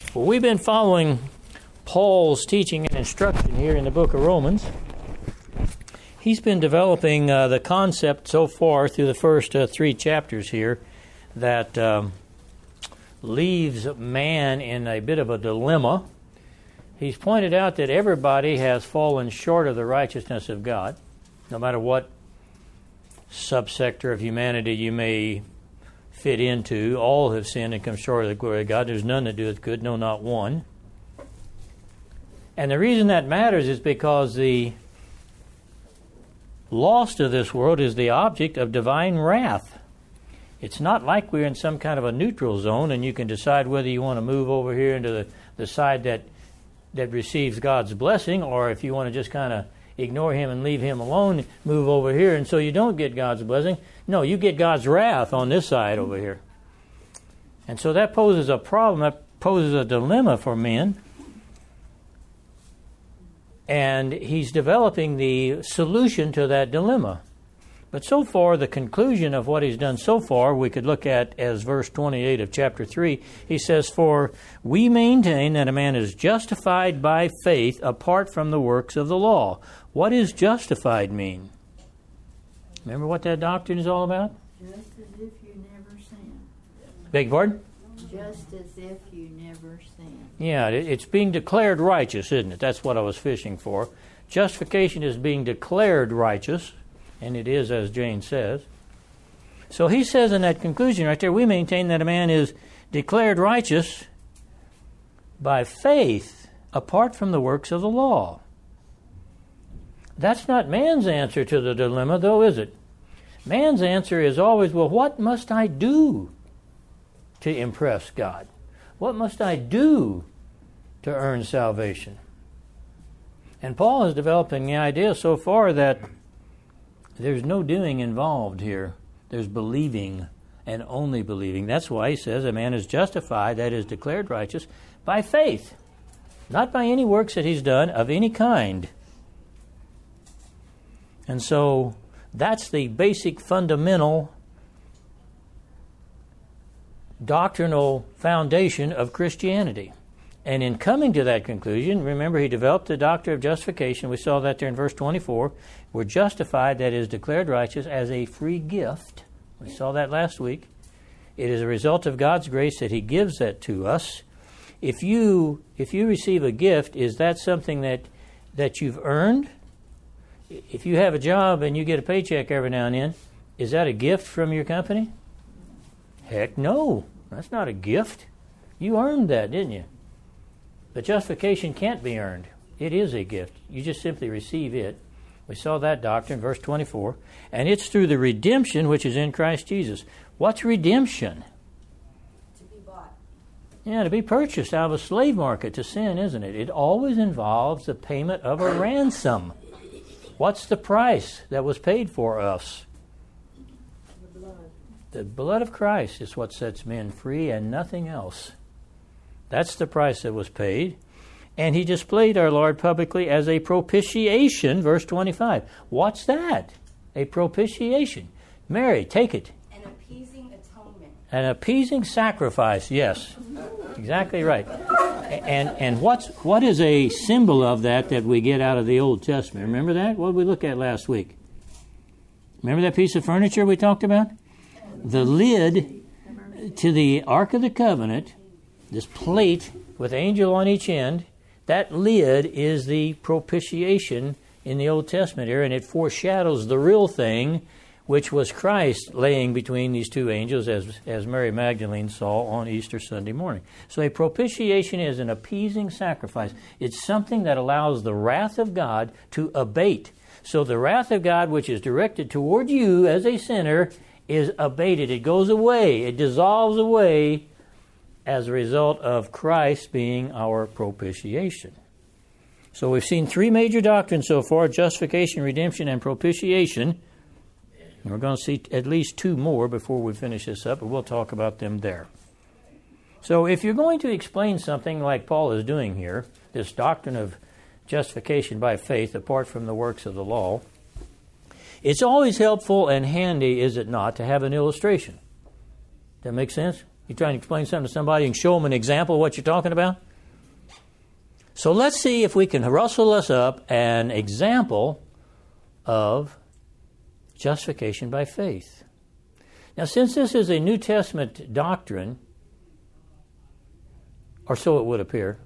Well, we've been following Paul's teaching and instruction here in the book of Romans. He's been developing the concept so far through the first 3 chapters here that leaves man in a bit of a dilemma. He's pointed out that everybody has fallen short of the righteousness of God, no matter what subsector of humanity you may fit into. All have sinned and come short of the glory of God. There's none that doeth good, no, not one. And the reason that matters is because the lost of this world is the object of divine wrath. It's not like we're in some kind of a neutral zone and you can decide whether you want to move over here into the side that receives God's blessing, or if you want to just kind of ignore Him and leave Him alone, move over here, and so you don't get God's blessing. No, you get God's wrath on this side over here. And so that poses a problem, that poses a dilemma for men. And he's developing the solution to that dilemma. But so far, the conclusion of what he's done so far, we could look at as verse 28 of chapter 3. He says, "For we maintain that a man is justified by faith apart from the works of the law." What does justified mean? Remember what that doctrine is all about? Just as if you never sinned. Beg your pardon? Just as if you never sinned. Yeah, it's being declared righteous, isn't it? That's what I was fishing for. Justification is being declared righteous, and it is, as Jane says. So he says in that conclusion right there, we maintain that a man is declared righteous by faith apart from the works of the law. That's not man's answer to the dilemma, though, is it? Man's answer is always, well, what must I do to impress God? What must I do to earn salvation? And Paul is developing the idea so far that there's no doing involved here. There's believing and only believing. That's why he says a man is justified, that is, declared righteous, by faith, not by any works that he's done of any kind. And so that's the basic fundamental doctrinal foundation of Christianity. And in coming to that conclusion, remember, he developed the doctrine of justification. We saw that there in verse 24. We're justified, that is, declared righteous, as a free gift. We saw that last week. It is a result of God's grace that He gives that to us. If you receive a gift, is that something that you've earned? If you have a job and you get a paycheck every now and then, is that a gift from your company? Heck no. That's not a gift. You earned that, didn't you? But justification can't be earned. It is a gift. You just simply receive it. We saw that doctrine, verse 24. And it's through the redemption which is in Christ Jesus. What's redemption? To be bought. Yeah, to be purchased out of a slave market to sin, isn't it? It always involves the payment of a ransom. What's the price that was paid for us? The blood. The blood of Christ is what sets men free and nothing else. That's the price that was paid. And He displayed our Lord publicly as a propitiation, verse 25. What's that? A propitiation. Mary, take it. An appeasing atonement. An appeasing sacrifice, yes. Exactly right. And what is a symbol of that we get out of the Old Testament? Remember that? What did we look at last week? Remember that piece of furniture we talked about? The lid to the Ark of the Covenant, this plate with angel on each end, that lid is the propitiation in the Old Testament era, and it foreshadows the real thing, which was Christ laying between these two angels, as Mary Magdalene saw on Easter Sunday morning. So a propitiation is an appeasing sacrifice. It's something that allows the wrath of God to abate. So the wrath of God, which is directed toward you as a sinner, is abated. It goes away. It dissolves away as a result of Christ being our propitiation. So we've seen 3 major doctrines so far: justification, redemption, and propitiation. And we're going to see at least 2 more before we finish this up, but we'll talk about them there. So if you're going to explain something like Paul is doing here, this doctrine of justification by faith apart from the works of the law, it's always helpful and handy, is it not, to have an illustration. That make sense? You trying to explain something to somebody and show them an example of what you're talking about? So let's see if we can rustle us up an example of justification by faith. Now, since this is a New Testament doctrine, or so it would appear,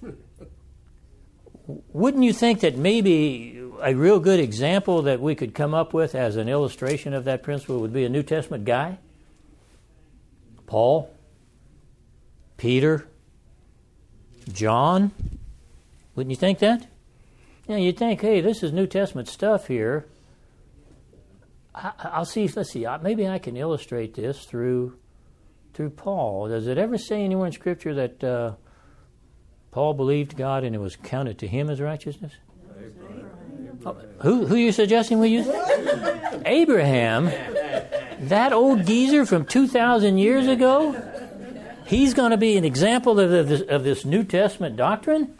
wouldn't you think that maybe a real good example that we could come up with as an illustration of that principle would be a New Testament guy? Paul, Peter, John. Wouldn't you think that? Yeah, you'd think, hey, this is New Testament stuff here. Let's see, maybe I can illustrate this through Paul. Does it ever say anywhere in Scripture that Paul believed God and it was counted to him as righteousness? Who are you suggesting we use? Abraham, that old geezer from 2,000 years ago, he's going to be an example of this New Testament doctrine?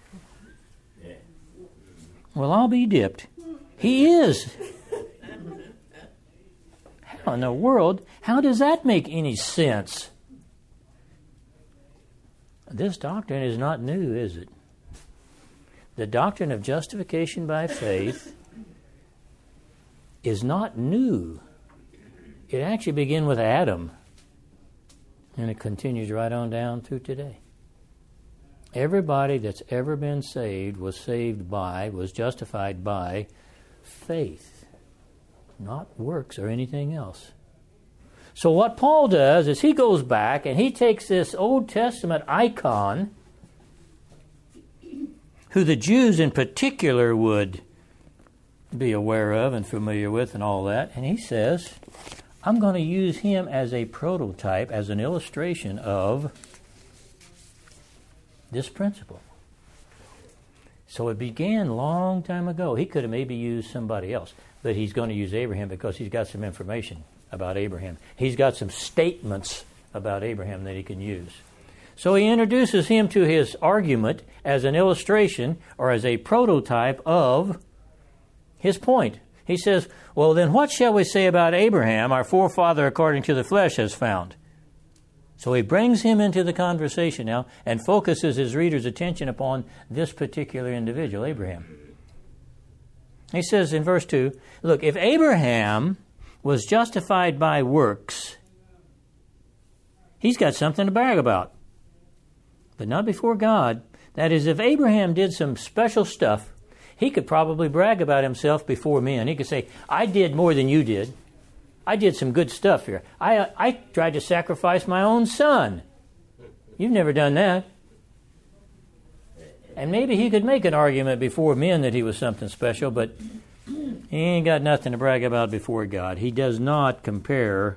Well, I'll be dipped. He is. How in the world, how does that make any sense? This doctrine is not new, is it? The doctrine of justification by faith is not new. It actually began with Adam, and it continues right on down through today. Everybody that's ever been saved was justified by faith, not works or anything else. So what Paul does is he goes back and he takes this Old Testament icon, who the Jews in particular would be aware of and familiar with and all that, and he says, I'm going to use him as a prototype, as an illustration of this principle. So it began a long time ago. He could have maybe used somebody else, but he's going to use Abraham because he's got some information about Abraham. He's got some statements about Abraham that he can use. So he introduces him to his argument as an illustration or as a prototype of his point. He says, well, then what shall we say about Abraham, our forefather according to the flesh has found? So he brings him into the conversation now and focuses his reader's attention upon this particular individual, Abraham. He says in verse 2, look, if Abraham was justified by works, he's got something to brag about, but not before God. That is, if Abraham did some special stuff, he could probably brag about himself before men. He could say, I did more than you did. I did some good stuff here. I tried to sacrifice my own son. You've never done that. And maybe he could make an argument before men that he was something special, but he ain't got nothing to brag about before God. He does not compare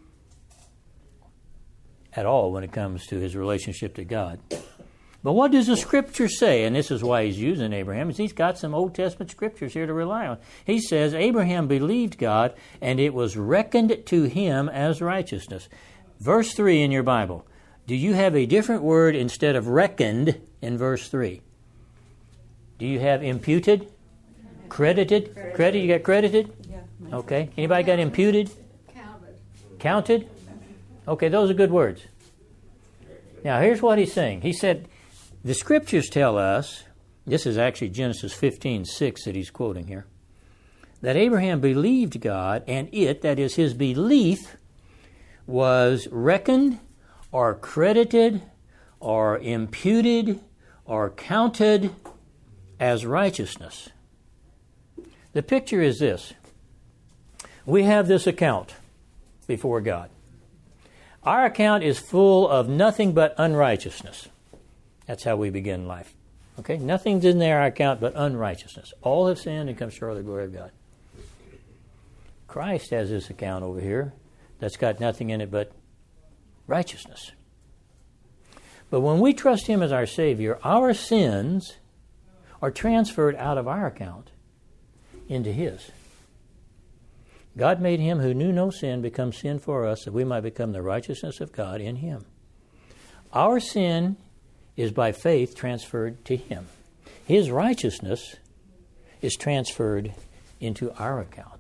at all when it comes to his relationship to God. But what does the Scripture say? And this is why he's using Abraham, is he's got some Old Testament Scriptures here to rely on. He says, Abraham believed God, and it was reckoned to him as righteousness. Verse 3 in your Bible. Do you have a different word instead of reckoned in verse 3? Do you have imputed? Credited? Credit? You got credited? Yeah. Okay. Anybody got imputed? Counted? Okay, those are good words. Now, here's what he's saying. He said, the Scriptures tell us, this is actually Genesis 15:6 that he's quoting here, that Abraham believed God, and it, that is his belief, was reckoned or credited or imputed or counted as righteousness. The picture is this. We have this account before God. Our account is full of nothing but unrighteousness. That's how we begin life. Okay? Nothing's in our account but unrighteousness. All have sinned and come short of the glory of God. Christ has this account over here that's got nothing in it but righteousness. But when we trust Him as our Savior, our sins are transferred out of our account into His. God made Him who knew no sin become sin for us, that we might become the righteousness of God in Him. Our sin is by faith transferred to Him. His righteousness is transferred into our account.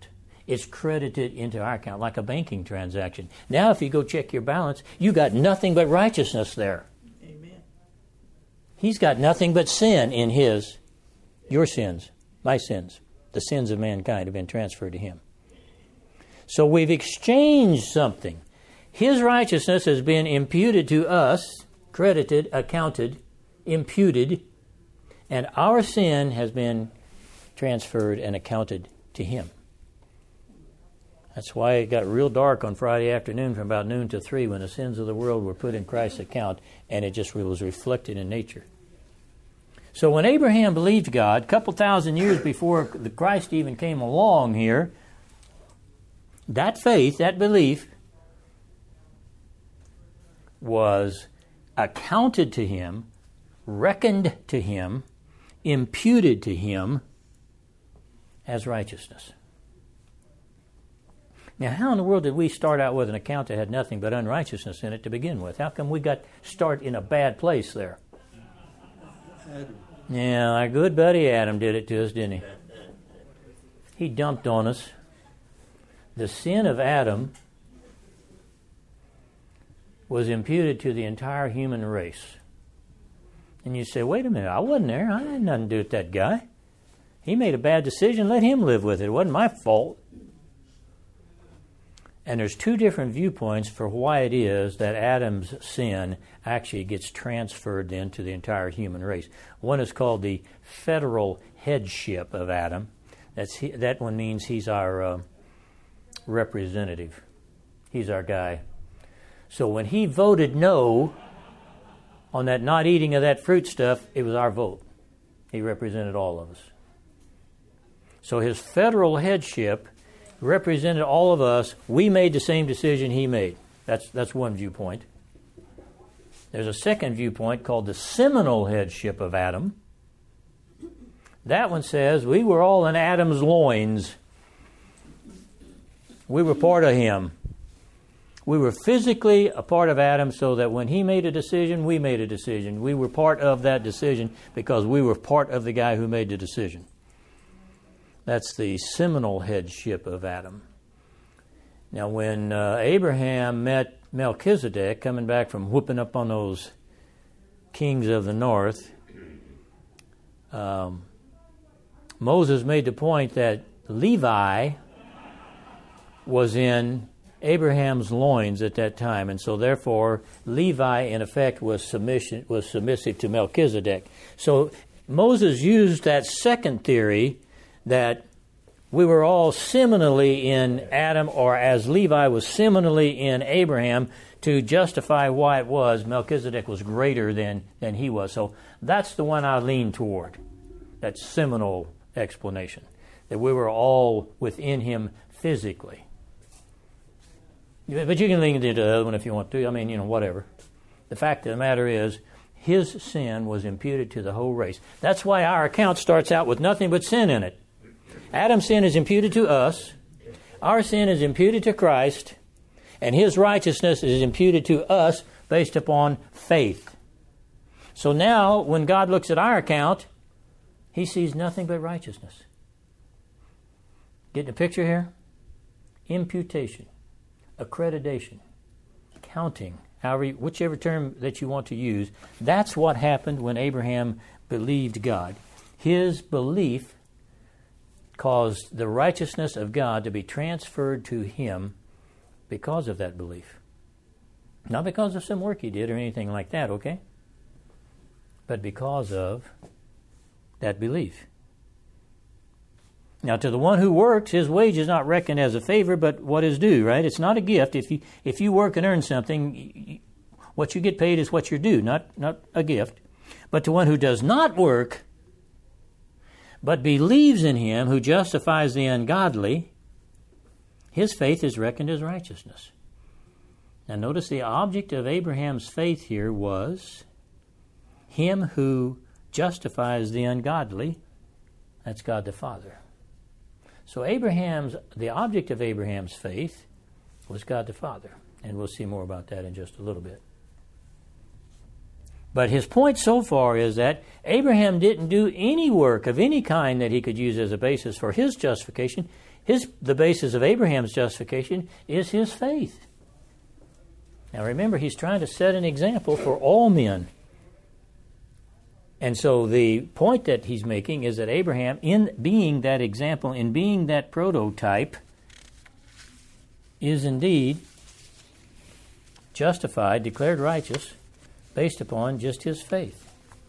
It's credited into our account like a banking transaction. Now if you go check your balance, you got nothing but righteousness there. Amen. He's got nothing but sin in his. Your sins, my sins, the sins of mankind have been transferred to him. So we've exchanged something. His righteousness has been imputed to us, credited, accounted, imputed, and our sin has been transferred and accounted to him. That's why it got real dark on Friday afternoon from about noon to 3 when the sins of the world were put in Christ's account, and it just was reflected in nature. So when Abraham believed God, a couple thousand years before the Christ even came along here, that faith, that belief, was accounted to him, reckoned to him, imputed to him as righteousness. Now, how in the world did we start out with an account that had nothing but unrighteousness in it to begin with? How come we got start in a bad place there? Adam. Yeah, our good buddy Adam did it to us, didn't he? He dumped on us. The sin of Adam was imputed to the entire human race. And you say, wait a minute, I wasn't there. I had nothing to do with that guy. He made a bad decision. Let him live with it. It wasn't my fault. And there's two different viewpoints for why it is that Adam's sin actually gets transferred then to the entire human race. One is called the federal headship of Adam. That one means he's our representative. He's our guy. So when he voted no on that not eating of that fruit stuff, it was our vote. He represented all of us. So his federal headship represented all of us. We made the same decision he made. That's one viewpoint. There's a second viewpoint called the seminal headship of Adam. That one says we were all in Adam's loins. We were part of him. We were physically a part of Adam so that when he made a decision, we made a decision. We were part of that decision because we were part of the guy who made the decision. That's the seminal headship of Adam. Now, when Abraham met Melchizedek, coming back from whooping up on those kings of the north, Moses made the point that Levi was in Abraham's loins at that time, and so therefore Levi, in effect, was submissive to Melchizedek. So Moses used that second theory that we were all seminally in Adam, or as Levi was seminally in Abraham, to justify why it was Melchizedek was greater than he was. So that's the one I lean toward, that seminal explanation, that we were all within him physically. But you can lean into the other one if you want to. I mean, whatever. The fact of the matter is, his sin was imputed to the whole race. That's why our account starts out with nothing but sin in it. Adam's sin is imputed to us. Our sin is imputed to Christ. And his righteousness is imputed to us based upon faith. So now, when God looks at our account, he sees nothing but righteousness. Getting a picture here? Imputation, accreditation, counting, whichever term that you want to use. That's what happened when Abraham believed God. His belief caused the righteousness of God to be transferred to him because of that belief. Not because of some work he did or anything like that, okay? But because of that belief. Now, to the one who works, his wage is not reckoned as a favor, but what is due, right? It's not a gift. If you work and earn something, what you get paid is what you're due, not a gift. But to one who does not work, but believes in him who justifies the ungodly, his faith is reckoned as righteousness. Now notice the object of Abraham's faith here was him who justifies the ungodly. That's God the Father. So the object of Abraham's faith was God the Father. And we'll see more about that in just a little bit. But his point so far is that Abraham didn't do any work of any kind that he could use as a basis for his justification. The basis of Abraham's justification is his faith. Now remember, he's trying to set an example for all men. And so the point that he's making is that Abraham, in being that example, in being that prototype, is indeed justified, declared righteous, based upon just his faith.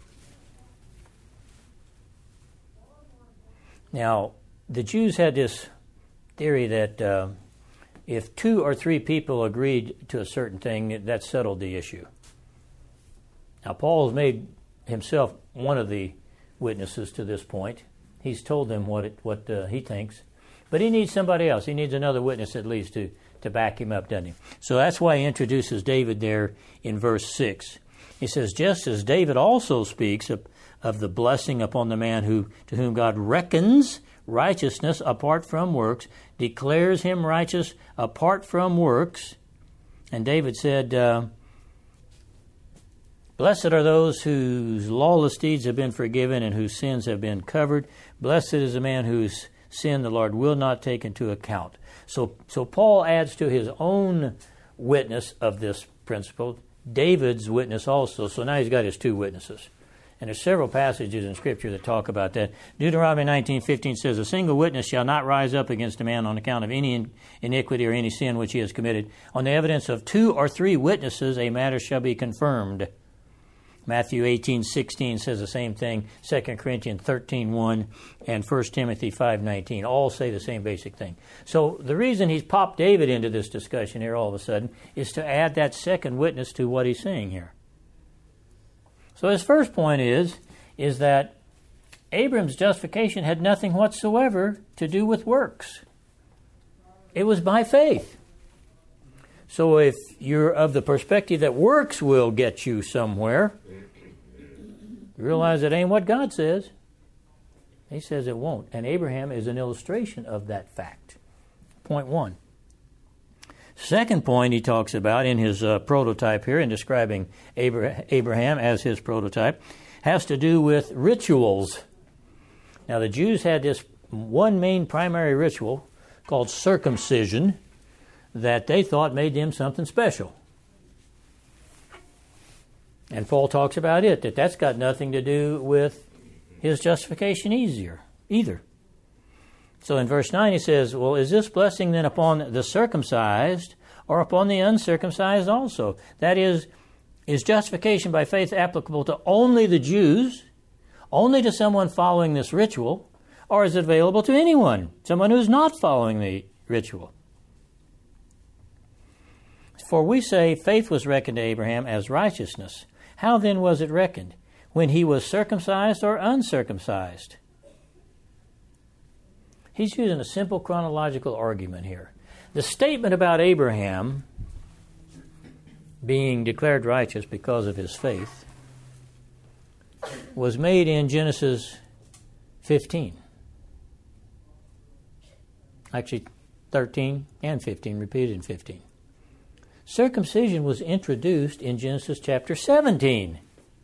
Now, the Jews had this theory that if 2 or 3 people agreed to a certain thing, that settled the issue. Now, Paul has made himself one of the witnesses to this point. He's told them what he thinks. But he needs somebody else. He needs another witness at least to back him up, doesn't he? So that's why he introduces David there in verse 6. He says, just as David also speaks of the blessing upon the man to whom God reckons righteousness apart from works, declares him righteous apart from works. And David said, blessed are those whose lawless deeds have been forgiven and whose sins have been covered. Blessed is the man whose sin the Lord will not take into account. So Paul adds to his own witness of this principle David's witness also. So now he's got his 2 witnesses. And there's several passages in Scripture that talk about that. Deuteronomy 19:15 says, a single witness shall not rise up against a man on account of any iniquity or any sin which he has committed. On the evidence of 2 or 3 witnesses, a matter shall be confirmed. Matthew 18:16 says the same thing. 2 Corinthians 13:1 and 1 Timothy 5:19 all say the same basic thing. So the reason he's popped David into this discussion here all of a sudden is to add that second witness to what he's saying here. So his first point is that Abram's justification had nothing whatsoever to do with works. It was by faith. So if you're of the perspective that works will get you somewhere, you realize it ain't what God says. He says it won't. And Abraham is an illustration of that fact. Point 1. Second point he talks about in his prototype here, in describing Abraham as his prototype, has to do with rituals. Now the Jews had this one main primary ritual called circumcision that they thought made them something special. And Paul talks about it, that's got nothing to do with his justification either. So in verse 9 he says, well, is this blessing then upon the circumcised or upon the uncircumcised also? That is justification by faith applicable to only the Jews, only to someone following this ritual, or is it available to anyone, someone who's not following the ritual? For we say faith was reckoned to Abraham as righteousness. How then was it reckoned? When he was circumcised or uncircumcised? He's using a simple chronological argument here. The statement about Abraham being declared righteous because of his faith was made in Genesis 15. Actually, 13 and 15, repeated in 15. Circumcision was introduced in Genesis chapter 17.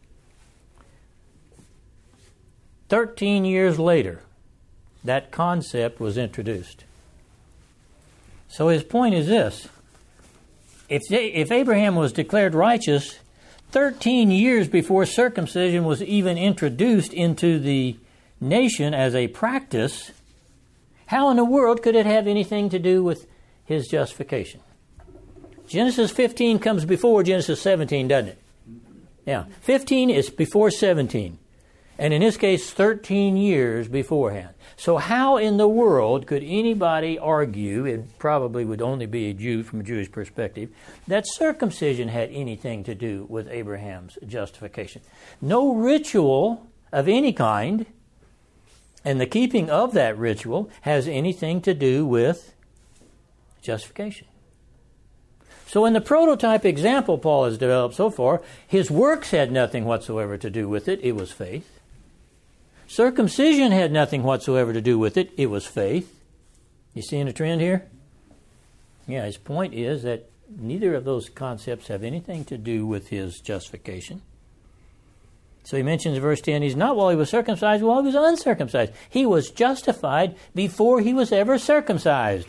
13 years later, that concept was introduced. So his point is this. If Abraham was declared righteous 13 years before circumcision was even introduced into the nation as a practice, how in the world could it have anything to do with his justification? Genesis 15 comes before Genesis 17, doesn't it? Yeah. 15 is before 17. And in this case, 13 years beforehand. So how in the world could anybody argue, it probably would only be a Jew from a Jewish perspective, that circumcision had anything to do with Abraham's justification? No ritual of any kind, and the keeping of that ritual, has anything to do with justification. So in the prototype example Paul has developed so far, his works had nothing whatsoever to do with it. It was faith. Circumcision had nothing whatsoever to do with it. It was faith. You seeing a trend here? Yeah, his point is that neither of those concepts have anything to do with his justification. So he mentions in verse 10, he's not while he was circumcised, while he was uncircumcised. He was justified before he was ever circumcised.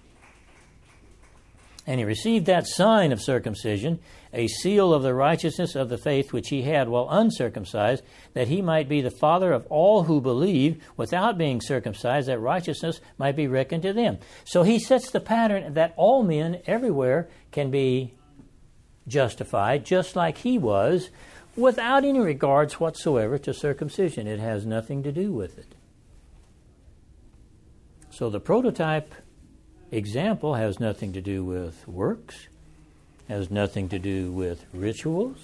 And he received that sign of circumcision, a seal of the righteousness of the faith which he had while uncircumcised, that he might be the father of all who believe without being circumcised, that righteousness might be reckoned to them. So he sets the pattern that all men everywhere can be justified, just like he was, without any regards whatsoever to circumcision. It has nothing to do with it. So the prototype example has nothing to do with works, has nothing to do with rituals.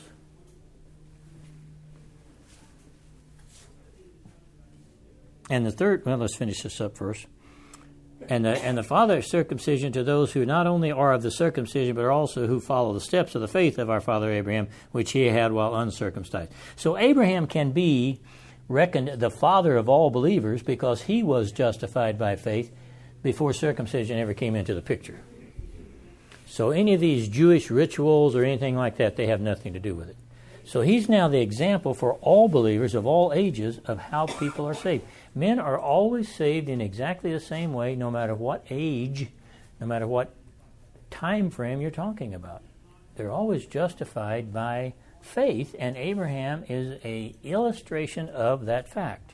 And the third, well, let's finish this up first. And the father of circumcision to those who not only are of the circumcision, but also who follow the steps of the faith of our father Abraham, which he had while uncircumcised. So Abraham can be reckoned the father of all believers because he was justified by faith before circumcision ever came into the picture. So any of these Jewish rituals or anything like that, they have nothing to do with it. So he's now the example for all believers of all ages of how people are saved. Men are always saved in exactly the same way, no matter what age, no matter what time frame you're talking about. They're always justified by faith, and Abraham is an illustration of that fact.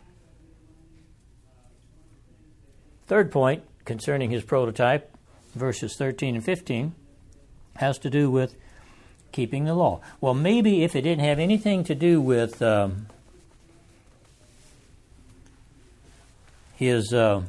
Third point concerning his prototype, verses 13 and 15, has to do with keeping the law. Well, maybe if it didn't have anything to do with his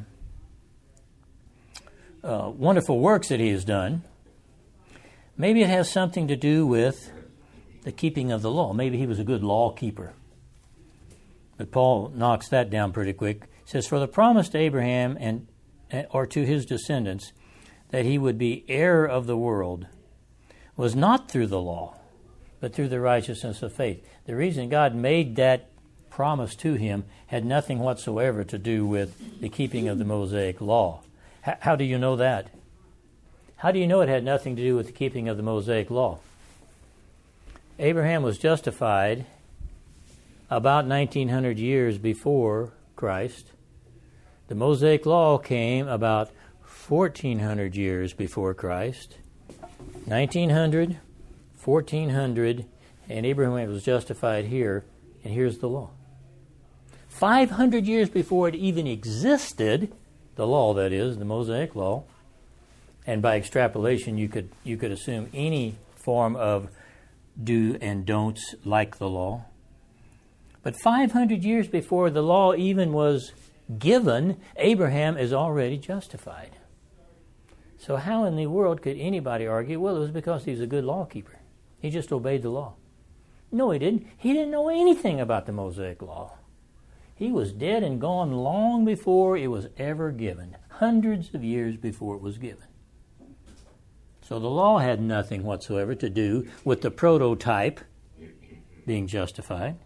wonderful works that he has done, maybe it has something to do with the keeping of the law. Maybe he was a good law keeper. But Paul knocks that down pretty quick. He says, for the promise to Abraham or to his descendants that he would be heir of the world was not through the law, but through the righteousness of faith. The reason God made that promise to him had nothing whatsoever to do with the keeping of the Mosaic law. How do you know that? How do you know it had nothing to do with the keeping of the Mosaic law? Abraham was justified about 1900 years before Christ. The Mosaic law came about 1400 years before Christ. 1900, 1400, and Abraham was justified here, and here's the law. 500 years before it even existed, the law, that is, the Mosaic law, and by extrapolation you could assume any form of do and don'ts like the law. But 500 years before the law even was given, Abraham is already justified. So how in the world could anybody argue, well, it was because he's a good law keeper. He just obeyed the law. No, he didn't. He didn't know anything about the Mosaic law. He was dead and gone long before it was ever given, hundreds of years before it was given. So the law had nothing whatsoever to do with the prototype being justified.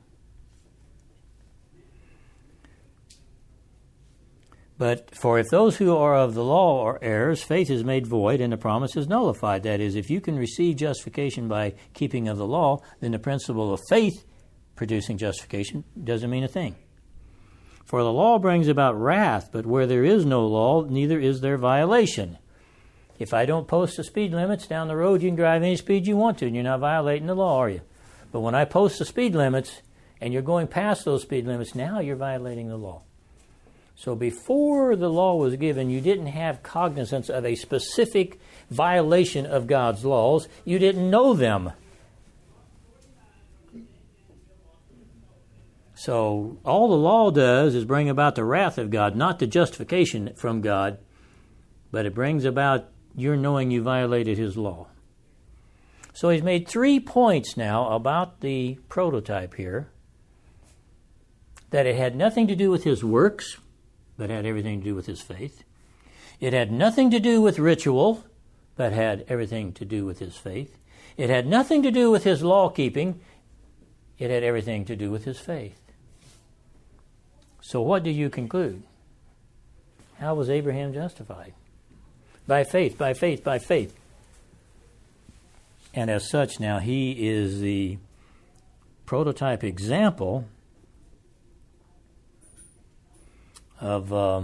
But for if those who are of the law are heirs, faith is made void and the promise is nullified. That is, if you can receive justification by keeping of the law, then the principle of faith producing justification doesn't mean a thing. For the law brings about wrath, but where there is no law, neither is there violation. If I don't post the speed limits down the road, you can drive any speed you want to, and you're not violating the law, are you? But when I post the speed limits, and you're going past those speed limits, now you're violating the law. So before the law was given, you didn't have cognizance of a specific violation of God's laws. You didn't know them. So all the law does is bring about the wrath of God, not the justification from God, but it brings about your knowing you violated His law. So he's made 3 points now about the prototype here. That it had nothing to do with his works, but had everything to do with his faith. It had nothing to do with ritual, but had everything to do with his faith. It had nothing to do with his law keeping. It had everything to do with his faith. So what do you conclude? How was Abraham justified? By faith, by faith, by faith. And as such now, he is the prototype example of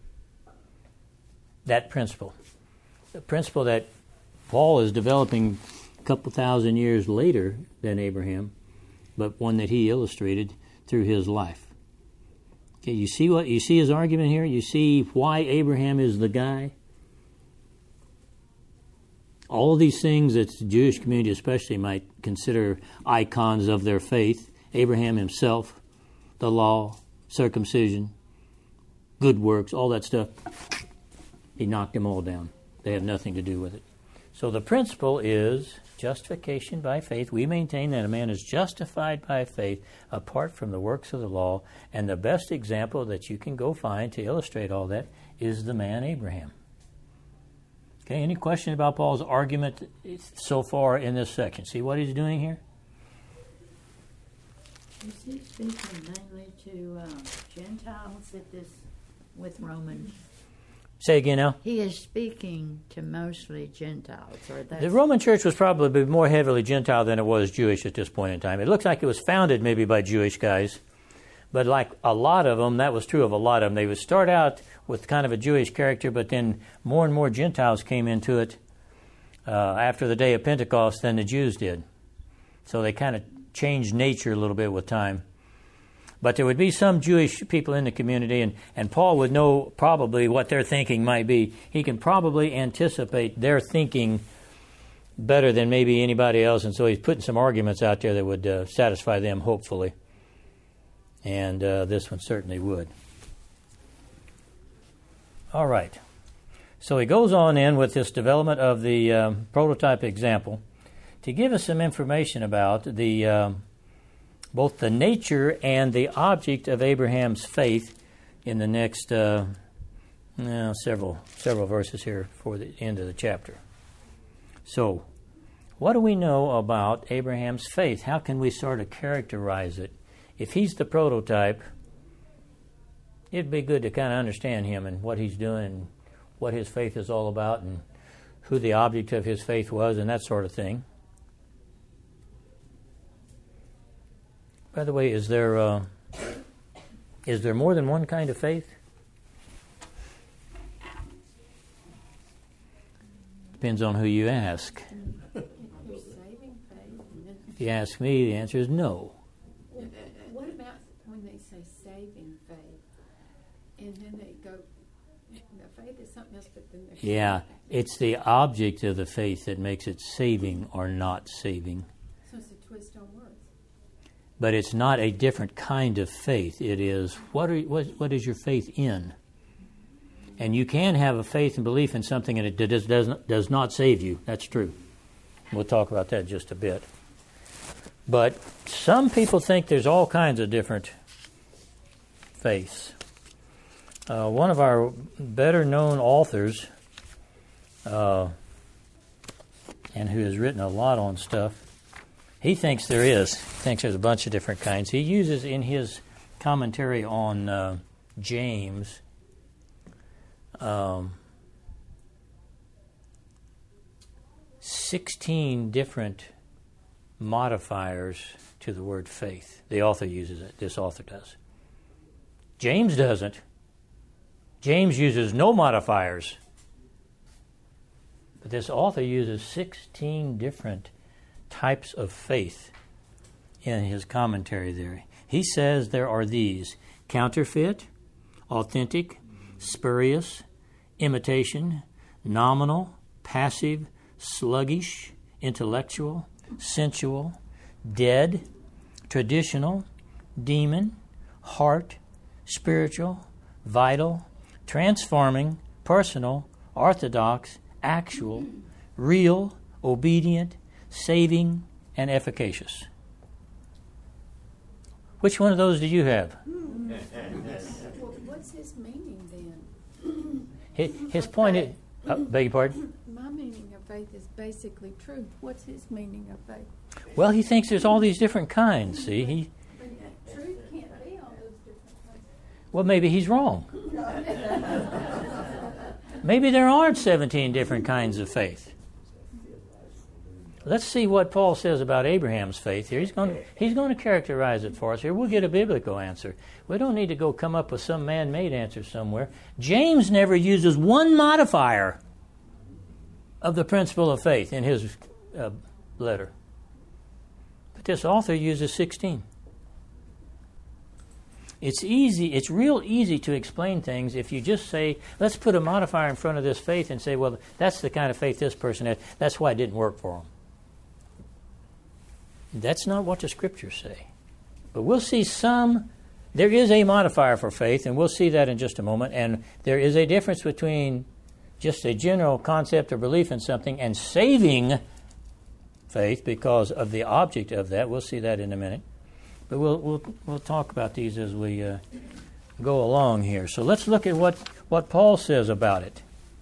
that principle. The principle that Paul is developing a couple thousand years later than Abraham, but one that he illustrated through his life. Okay, you see his argument here? You see why Abraham is the guy? All of these things that the Jewish community especially might consider icons of their faith, Abraham himself, the law, circumcision, good works, all that stuff, he knocked them all down. They have nothing to do with it. So the principle is justification by faith. We maintain that a man is justified by faith apart from the works of the law, and the best example that you can go find to illustrate all that is the man Abraham. Okay, any question about Paul's argument so far in this section? See what he's doing here? Is he speaking mainly to Gentiles at this with Romans? Say again now. He is speaking to mostly Gentiles. Or The Roman church was probably more heavily Gentile than it was Jewish at this point in time. It looks like it was founded maybe by Jewish guys, but like a lot of them, that was true of a lot of them. They would start out with kind of a Jewish character, but then more and more Gentiles came into it after the day of Pentecost than the Jews did. So they kind of changed nature a little bit with time. But there would be some Jewish people in the community, and Paul would know probably what their thinking might be. He can probably anticipate their thinking better than maybe anybody else, and so he's putting some arguments out there that would satisfy them, hopefully. And this one certainly would. All right. So he goes on in with this development of the prototype example to give us some information about the both the nature and the object of Abraham's faith in the next several verses here for the end of the chapter. So, what do we know about Abraham's faith? How can we sort of characterize it? If he's the prototype, it'd be good to kind of understand him and what he's doing and what his faith is all about and who the object of his faith was and that sort of thing. By the way, is there more than one kind of faith? Depends on who you ask. Your saving faith. If you ask me, the answer is no. What about when they say saving faith, and then they go, the faith is something else, but then there's Yeah, it's the object of the faith that makes it saving or not saving. So it's a twist on words. But it's not a different kind of faith. It is, what is your faith in? And you can have a faith and belief in something and it does not save you. That's true. We'll talk about that in just a bit. But some people think there's all kinds of different faiths. One of our better-known authors, and who has written a lot on stuff, he thinks there is. He thinks there's a bunch of different kinds. He uses in his commentary on James 16 different modifiers to the word faith. The author uses it. This author does. James doesn't. James uses no modifiers. But this author uses 16 different types of faith in his commentary there. He says there are these: counterfeit, authentic, spurious, imitation, nominal, passive, sluggish, intellectual, sensual, dead, traditional, demon, heart, spiritual, vital, transforming, personal, orthodox, actual, real, obedient, saving, and efficacious. Which one of those do you have? Well, what's his meaning then? His point is... beg your pardon? My meaning of faith is basically truth. What's his meaning of faith? Well, he thinks there's all these different kinds, see? But truth can't be all those different things. Well, maybe he's wrong. Maybe there aren't 17 different kinds of faith. let's see what Paul says about Abraham's faith here. He's going to characterize it for us here. We'll get a biblical answer. We don't need to go come up with some man-made answer somewhere. James never uses one modifier of the principle of faith in his letter. But this author uses 16. It's real easy to explain things if you just say, let's put a modifier in front of this faith and say, well, that's the kind of faith this person had. That's why it didn't work for them. That's not what the Scriptures say. But we'll see there is a modifier for faith, and we'll see that in just a moment. And there is a difference between just a general concept or belief in something and saving faith because of the object of that. We'll see that in a minute. But we'll talk about these as we go along here. So let's look at what Paul says about it.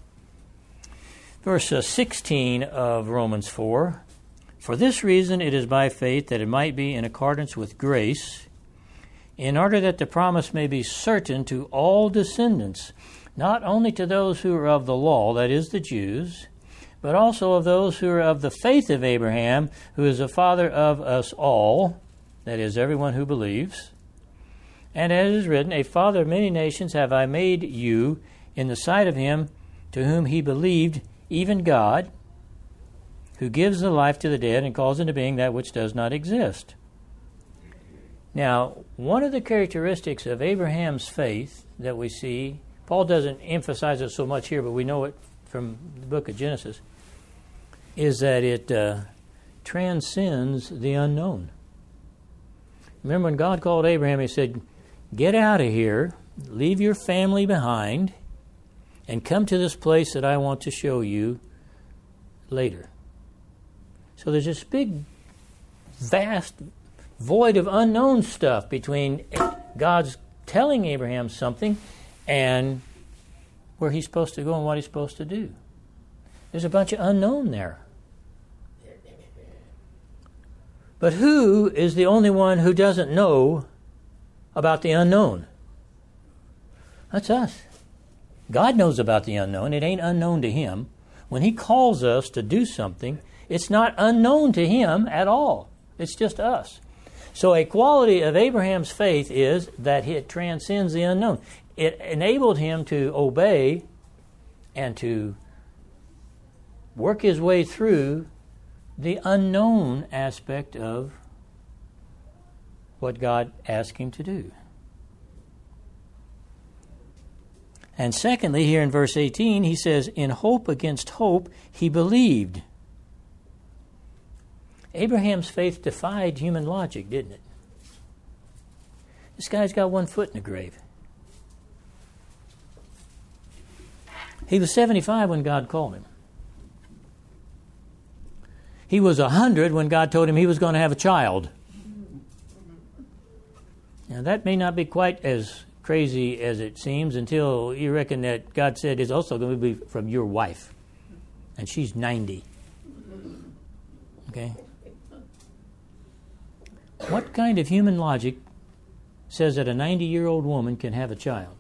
Verse 16 of Romans 4. For this reason it is by faith that it might be in accordance with grace, in order that the promise may be certain to all descendants, not only to those who are of the law, that is the Jews, but also of those who are of the faith of Abraham, who is the father of us all, that is, everyone who believes. And as is written, a father of many nations have I made you in the sight of him to whom he believed, even God, who gives the life to the dead and calls into being that which does not exist. Now, one of the characteristics of Abraham's faith that we see, Paul doesn't emphasize it so much here, but we know it from the book of Genesis, is that it transcends the unknown. Remember when God called Abraham, he said, get out of here, leave your family behind, and come to this place that I want to show you later. So there's this big, vast void of unknown stuff between God's telling Abraham something and where he's supposed to go and what he's supposed to do. There's a bunch of unknown there. But who is the only one who doesn't know about the unknown? That's us. God knows about the unknown. It ain't unknown to him. When he calls us to do something, it's not unknown to him at all. It's just us. So a quality of Abraham's faith is that it transcends the unknown. It enabled him to obey and to work his way through the unknown aspect of what God asked him to do. And secondly, here in verse 18, he says, in hope against hope, he believed. Abraham's faith defied human logic, didn't it? This guy's got one foot in the grave. He was 75 when God called him. He was 100 when God told him he was going to have a child. Now, that may not be quite as crazy as it seems until you reckon that God said it's also going to be from your wife. And she's 90. Okay? What kind of human logic says that a 90-year-old woman can have a child?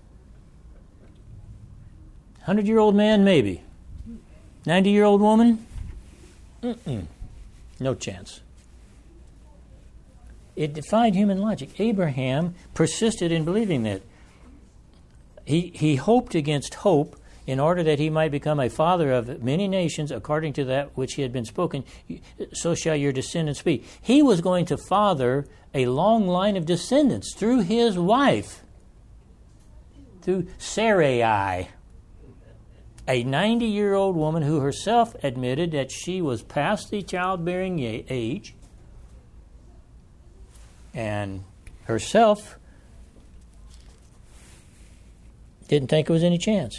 100-year-old man, maybe. 90-year-old woman? No chance. It defied human logic. Abraham persisted in believing that. He hoped against hope in order that he might become a father of many nations according to that which he had been spoken, so shall your descendants be. He was going to father a long line of descendants through his wife, through Sarai, a 90-year-old woman who herself admitted that she was past the childbearing age and herself didn't think there was any chance.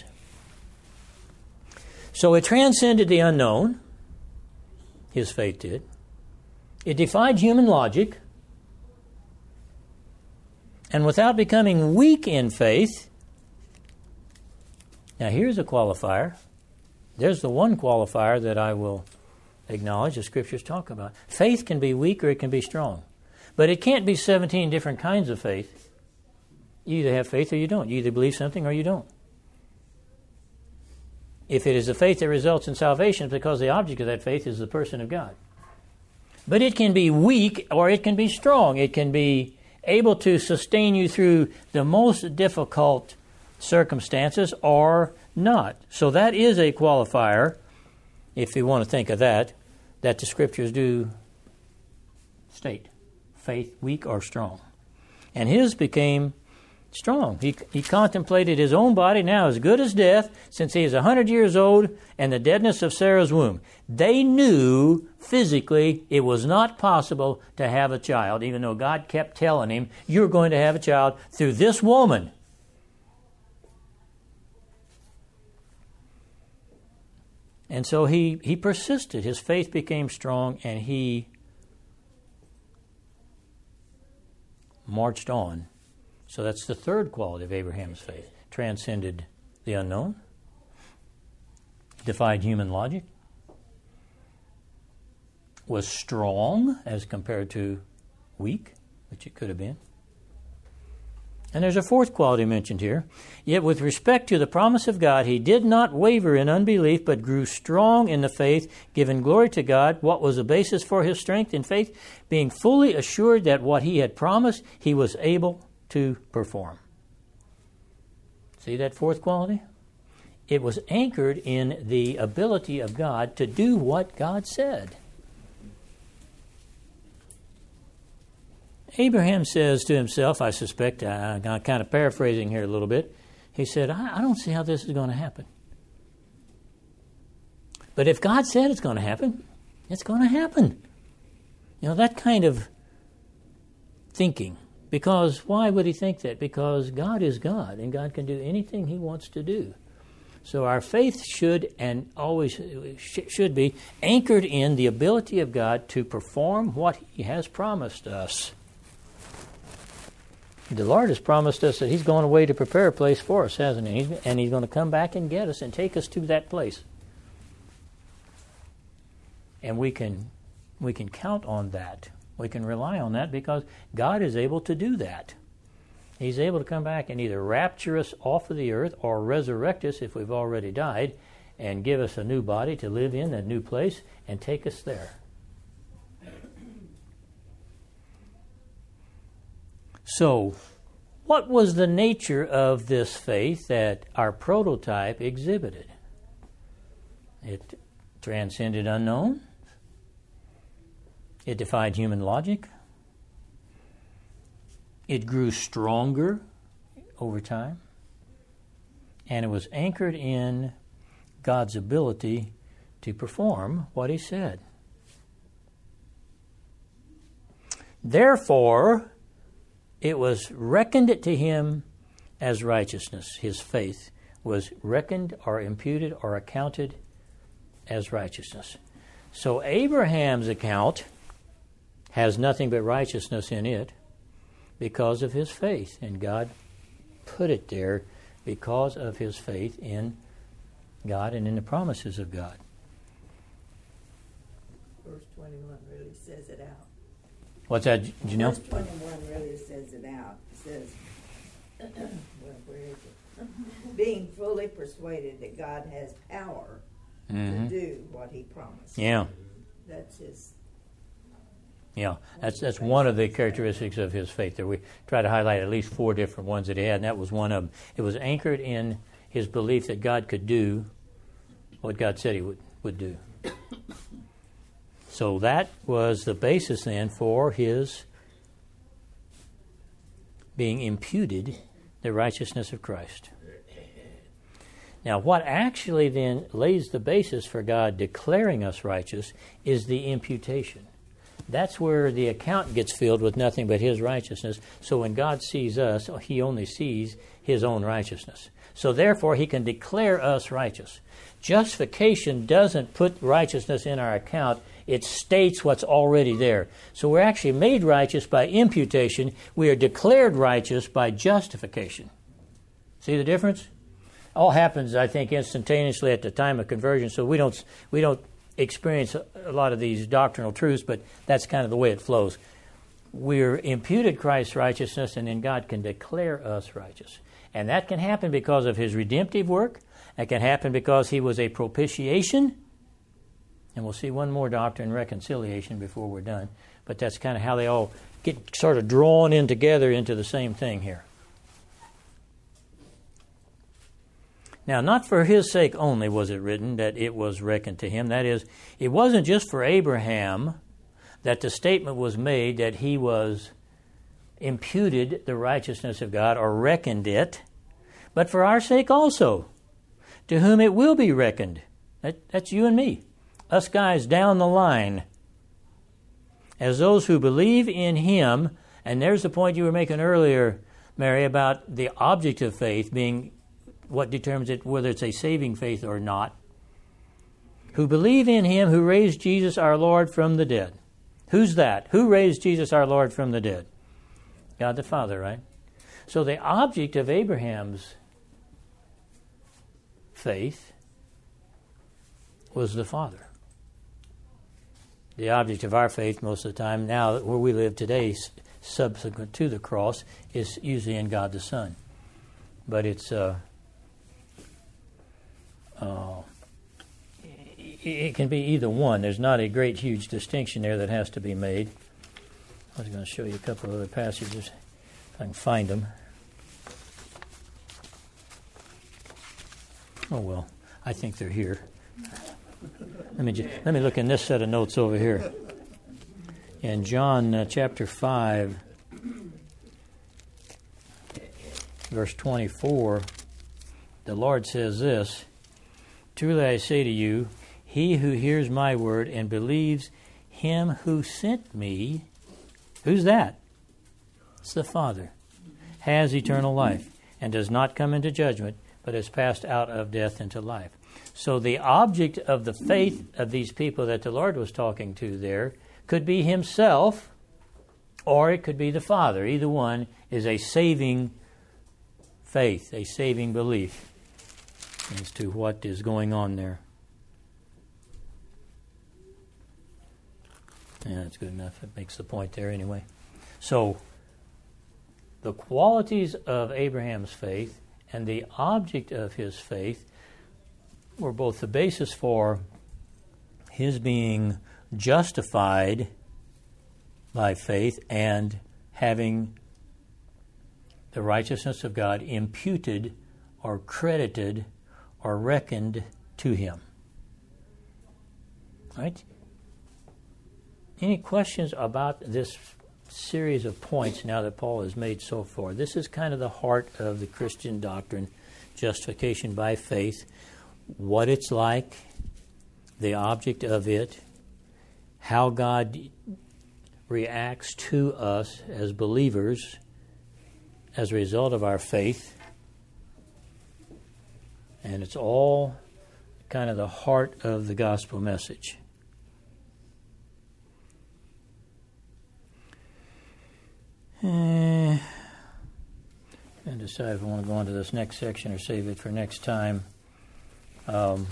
So it transcended the unknown. His faith did. It defied human logic. And without becoming weak in faith, now here's a qualifier. There's the one qualifier that I will acknowledge the Scriptures talk about. Faith can be weak or it can be strong. But it can't be 17 different kinds of faith. You either have faith or you don't. You either believe something or you don't. If it is a faith that results in salvation, it's because the object of that faith is the person of God. But it can be weak or it can be strong. It can be able to sustain you through the most difficult circumstances or not. So that is a qualifier, if you want to think of that the Scriptures do state. Faith, weak or strong. And his became strong. He contemplated his own body now as good as death, since he is 100 years old, and the deadness of Sarah's womb. They knew physically it was not possible to have a child, even though God kept telling him, you're going to have a child through this woman. And so he persisted. His faith became strong, and he marched on. So that's the third quality of Abraham's faith. Transcended the unknown, defied human logic, was strong as compared to weak, which it could have been. And there's a fourth quality mentioned here. Yet with respect to the promise of God, he did not waver in unbelief, but grew strong in the faith, giving glory to God. What was the basis for his strength in faith? Being fully assured that what he had promised, he was able to perform. See that fourth quality? It was anchored in the ability of God to do what God said. Abraham says to himself, I suspect, I'm kind of paraphrasing here a little bit, he said, I don't see how this is going to happen. But if God said it's going to happen, it's going to happen. You know, that kind of thinking. Because why would he think that? Because God is God, and God can do anything he wants to do. So our faith should and always should be anchored in the ability of God to perform what he has promised us. The Lord has promised us that he's going away to prepare a place for us, hasn't he? And he's going to come back and get us and take us to that place. And we can count on that. We can rely on that because God is able to do that. He's able to come back and either rapture us off of the earth or resurrect us if we've already died and give us a new body to live in, a new place, and take us there. So, what was the nature of this faith that our prototype exhibited? It transcended unknown. It defied human logic. It grew stronger over time. And it was anchored in God's ability to perform what he said. Therefore, it was reckoned to him as righteousness. His faith was reckoned or imputed or accounted as righteousness. So Abraham's account has nothing but righteousness in it because of his faith. And God put it there because of his faith in God and in the promises of God. Verse 21 really says it out. What's that, Janelle? Verse 21 really says it out. It says, well, where is it? Being fully persuaded that God has power to do what he promised. Yeah. That's his. Yeah, that's one of the characteristics of his faith. There we try to highlight at least 4 different ones that he had, and that was one of them. It was anchored in his belief that God could do what God said he would do. So that was the basis then for his being imputed the righteousness of Christ. Now, what actually then lays the basis for God declaring us righteous is the imputation. That's where the account gets filled with nothing but his righteousness. So when God sees us, he only sees his own righteousness. So therefore, he can declare us righteous. Justification doesn't put righteousness in our account. It states what's already there. So we're actually made righteous by imputation. We are declared righteous by justification. See the difference? All happens, I think, instantaneously at the time of conversion. So we don't experience a lot of these doctrinal truths, but that's kind of the way it flows. We're imputed Christ's righteousness, and then God can declare us righteous. And that can happen because of his redemptive work. That can happen because he was a propitiation. And we'll see one more doctrine, reconciliation, before we're done. But that's kind of how they all get sort of drawn in together into the same thing here. Now, not for his sake only was it written that it was reckoned to him. That is, it wasn't just for Abraham that the statement was made that he was imputed the righteousness of God or reckoned it, but for our sake also, to whom it will be reckoned. That's you and me, us guys down the line, as those who believe in him. And there's the point you were making earlier, Mary, about the object of faith being what determines it, whether it's a saving faith or not. Who believe in him who raised Jesus our Lord from the dead. Who's that? Who raised Jesus our Lord from the dead? God the Father, right? So the object of Abraham's faith was the Father. The object of our faith most of the time now, where we live today, subsequent to the cross, is usually in God the Son. But it's it can be either one. There's not a great, huge distinction there that has to be made. I was going to show you a couple of other passages, if I can find them. Oh, well, I think they're here. Let me look in this set of notes over here. In John chapter 5, verse 24, the Lord says this, "Truly I say to you, he who hears my word and believes him who sent me," who's that? It's the Father, "has eternal life and does not come into judgment, but has passed out of death into life." So the object of the faith of these people that the Lord was talking to there could be himself, or it could be the Father. Either one is a saving faith, a saving belief as to what is going on there. Yeah, that's good enough. It makes the point there anyway. So, the qualities of Abraham's faith and the object of his faith were both the basis for his being justified by faith and having the righteousness of God imputed or credited or reckoned to him. Right? Any questions about this series of points now that Paul has made so far? This is kind of the heart of the Christian doctrine, justification by faith, what it's like, the object of it, how God reacts to us as believers as a result of our faith. And it's all kind of the heart of the gospel message. And decide if I want to go on to this next section or save it for next time. Well,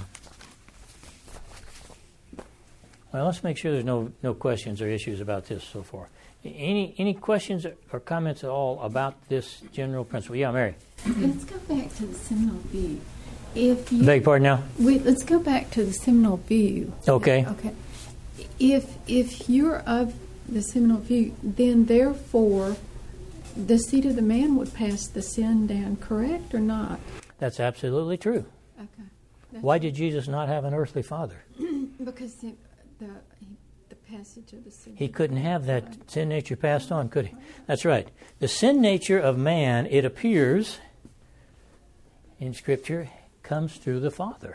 let's make sure there's no questions or issues about this so far. Any questions or comments at all about this general principle? Yeah, Mary. Let's go back to the seminal view. Beg pardon now? Let's go back to the seminal view. Okay. Okay. If you're of the seminal view, then therefore the seed of the man would pass the sin down, correct or not? That's absolutely true. Okay. Why did Jesus not have an earthly father? Because the passage of the sin. He couldn't have that sin nature passed on, could he? That's right. The sin nature of man, it appears in Scripture, comes through the Father.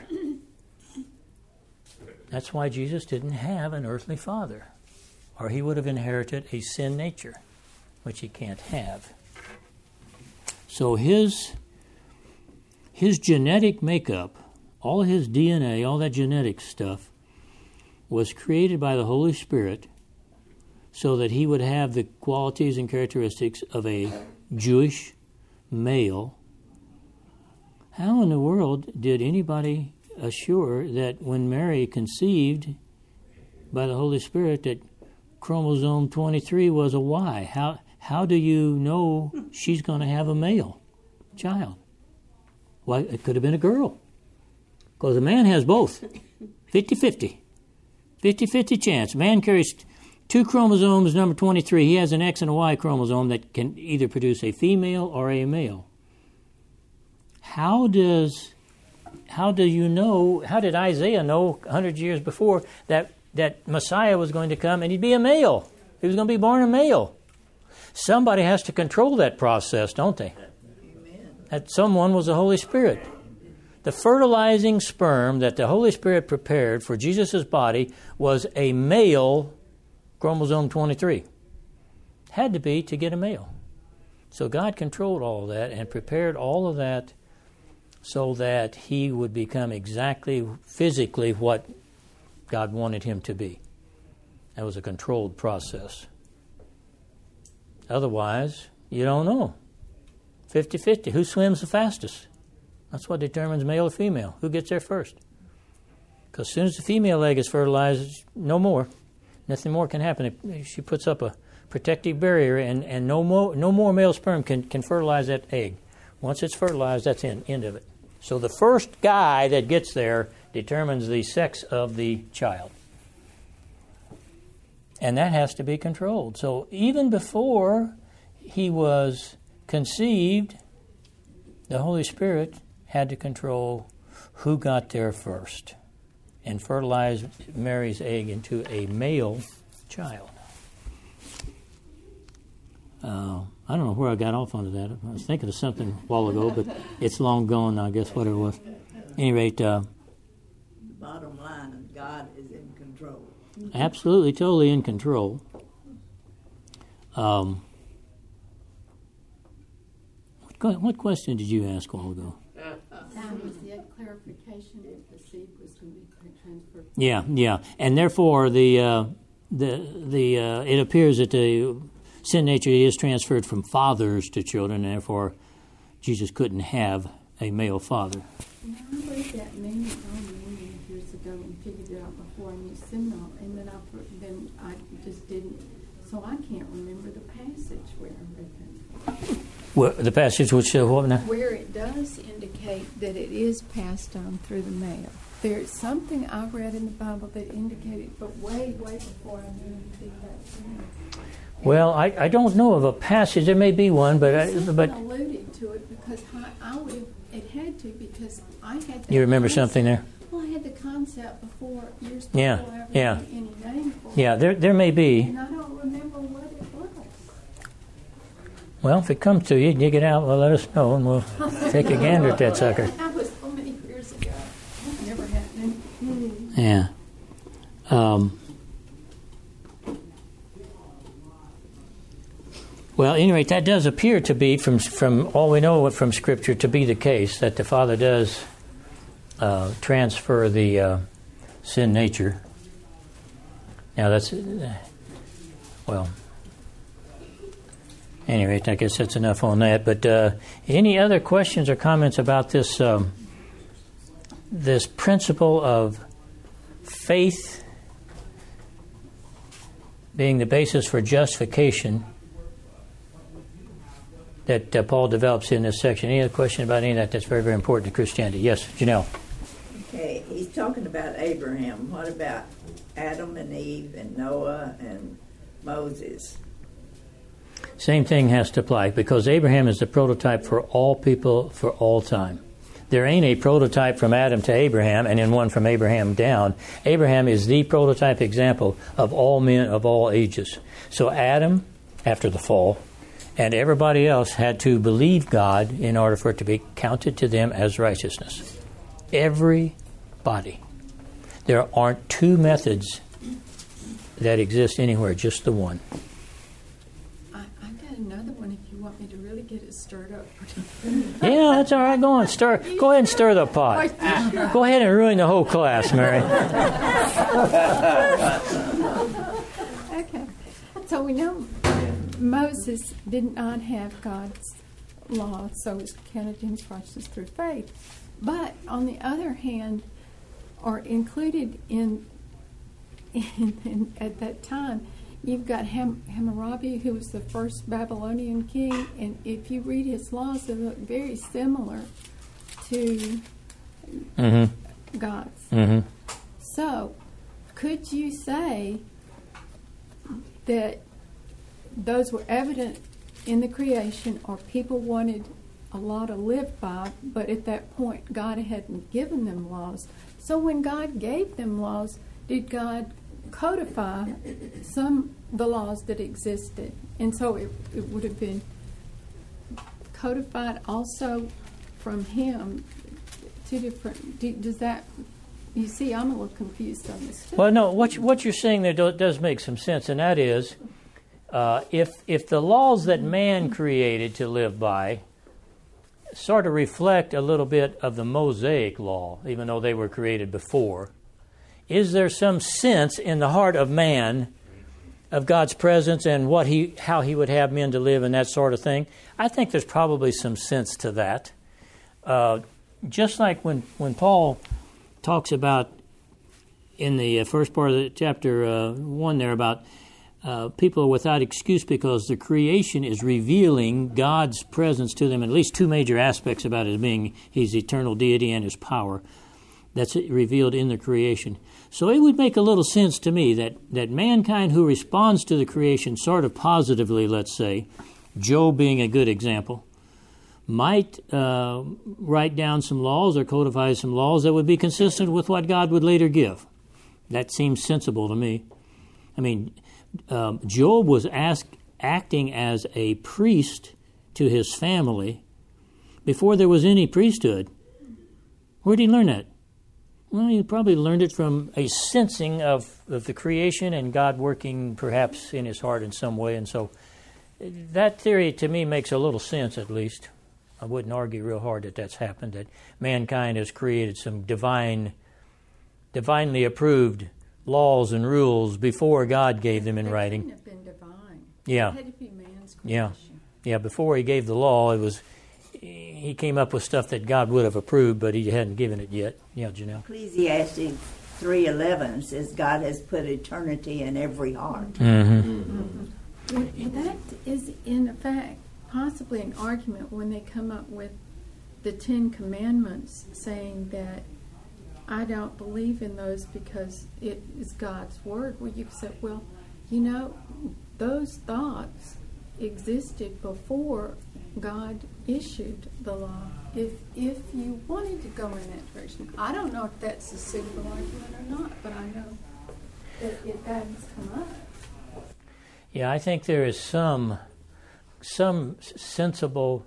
That's why Jesus didn't have an earthly father, or he would have inherited a sin nature, which he can't have. So his genetic makeup, all his DNA, all that genetic stuff, was created by the Holy Spirit so that he would have the qualities and characteristics of a Jewish male. How in the world did anybody assure that when Mary conceived by the Holy Spirit that chromosome 23 was a Y? How do you know she's going to have a male child? Why, it could have been a girl. Because a man has both, 50-50. 50-50 chance. Man carries 2 chromosomes, number 23. He has an X and a Y chromosome that can either produce a female or a male. How do you know, how did Isaiah know 100 years before that Messiah was going to come and he'd be a male? He was going to be born a male. Somebody has to control that process, don't they? Amen. That someone was the Holy Spirit. The fertilizing sperm that the Holy Spirit prepared for Jesus' body was a male chromosome 23. Had to be to get a male. So God controlled all of that and prepared all of that so that he would become exactly physically what God wanted him to be. That was a controlled process. Otherwise, you don't know. 50-50. Who swims the fastest? That's what determines male or female. Who gets there first? Because as soon as the female egg is fertilized, no more. Nothing more can happen. She puts up a protective barrier, and no more male sperm can fertilize that egg. Once it's fertilized, that's the end of it. So the first guy that gets there determines the sex of the child. And that has to be controlled. So even before he was conceived, the Holy Spirit had to control who got there first and fertilize Mary's egg into a male child. I don't know where I got off onto that. I was thinking of something a while ago, but it's long gone, I guess, whatever it was. At any rate, Bottom line, God is in control. Absolutely, totally in control. What question did you ask a while ago? Was the clarification if the seed was going to be transferred? Yeah, and therefore it appears that the sin nature is transferred from fathers to children, and therefore Jesus couldn't have a male father. Now, I read that many years ago and figured it out before I knew Seminole, and then I just didn't. So I can't remember the passage where I read that. Well, the passage would show what now? Where it does indicate that it is passed on through the male. There's something I read in the Bible that indicated, but way before I knew anything about sin. Well, I don't know of a passage. There may be one, but alluded to it because I would have. It had to because I had. You remember something there? Well, I had the concept years before. Yeah. Any name for it. Yeah, there may be. And I don't remember what it was. Well, if it comes to you, dig it out. Well, let us know, and we'll take a gander at that sucker. That was so many years ago. It never happened. Yeah. Well, at any rate, that does appear to be, from all we know from Scripture, to be the case, that the Father does transfer the sin nature. Now, that's, well, at any rate, I guess that's enough on that. But any other questions or comments about this this principle of faith being the basis for justification that Paul develops in this section? Any other question about any of that? That's very, very important to Christianity. Yes, Janelle. Okay, he's talking about Abraham. What about Adam and Eve and Noah and Moses? Same thing has to apply because Abraham is the prototype for all people for all time. There ain't a prototype from Adam to Abraham and then one from Abraham down. Abraham is the prototype example of all men of all ages. So Adam, after the fall, and everybody else had to believe God in order for it to be counted to them as righteousness. Everybody. There aren't two methods that exist anywhere, just the one. I got another one if you want me to really get it stirred up. Yeah, that's all right. Go on, go ahead and stir the pot. Go ahead and ruin the whole class, Mary. Okay. So we know Moses did not have God's law, so it's counted in his righteousness through faith. But on the other hand, or included in at that time, you've got Hammurabi, who was the first Babylonian king, and if you read his laws, they look very similar to God's. Mm-hmm. So could you say that those were evident in the creation, or people wanted a law to live by, but at that point God hadn't given them laws? So when God gave them laws, did God codify the laws that existed? And so it would have been codified also from Him. Two different. Does that? You see, I'm a little confused on this. Well, no. What you're saying there does make some sense, and that is, if the laws that man created to live by sort of reflect a little bit of the Mosaic law, even though they were created before, is there some sense in the heart of man of God's presence and how He would have men to live and that sort of thing? I think there's probably some sense to that. Just like when Paul talks about in the first part of the chapter 1 there about people are without excuse because the creation is revealing God's presence to them. At least two major aspects about it being His eternal deity and His power. That's revealed in the creation. So it would make a little sense to me that mankind who responds to the creation sort of positively, let's say, Job being a good example, might write down some laws or codify some laws that would be consistent with what God would later give. That seems sensible to me. I mean, Job was acting as a priest to his family before there was any priesthood. Where did he learn that? Well, he probably learned it from a sensing of the creation and God working perhaps in his heart in some way. And so that theory to me makes a little sense, at least. I wouldn't argue real hard that that's happened, that mankind has created some divinely approved laws and rules before God gave them in writing. Couldn't have been divine. Yeah. It had to be man's creation. Yeah, before He gave the law, He came up with stuff that God would have approved, but He hadn't given it yet. Yeah, Janelle. Ecclesiastes 3:11 says God has put eternity in every heart. Well, that is, in fact, possibly an argument when they come up with the Ten Commandments, saying that I don't believe in those because it is God's Word. Well, you say, well, those thoughts existed before God issued the law. If you wanted to go in that direction, I don't know if that's a suitable argument or not, but I know that it has come up. Yeah, I think there is some sensible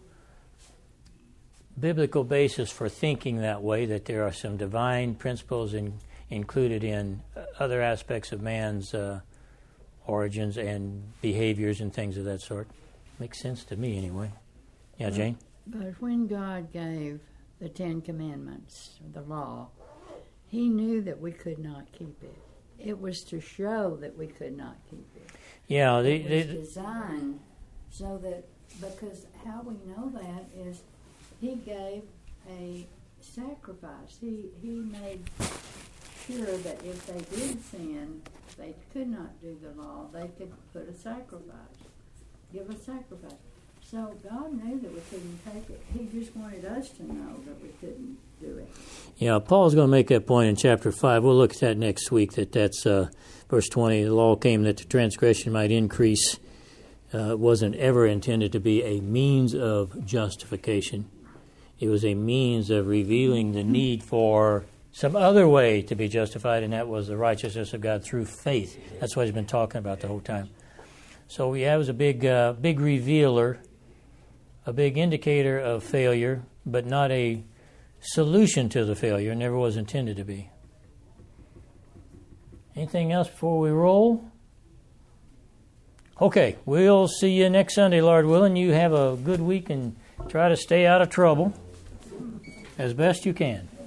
biblical basis for thinking that way, that there are some divine principles included in other aspects of man's origins and behaviors and things of that sort. Makes sense to me anyway. Yeah, Jane? But when God gave the Ten Commandments, the law, He knew that we could not keep it. It was to show that we could not keep it. Yeah, it was designed so that, because how we know that is He gave a sacrifice. He made sure that if they did sin, they could not do the law, they could put a sacrifice, give a sacrifice. So God knew that we couldn't take it. He just wanted us to know that we couldn't do it. Yeah, Paul's going to make that point in chapter 5. We'll look at that next week, that's verse 20. The law came that the transgression might increase. It wasn't ever intended to be a means of justification. It was a means of revealing the need for some other way to be justified, and that was the righteousness of God through faith. That's what he's been talking about the whole time. So yeah, it was a big revealer, a big indicator of failure, but not a solution to the failure. It never was intended to be. Anything else before we roll? Okay, we'll see you next Sunday, Lord willing. You have a good week and try to stay out of trouble as best you can.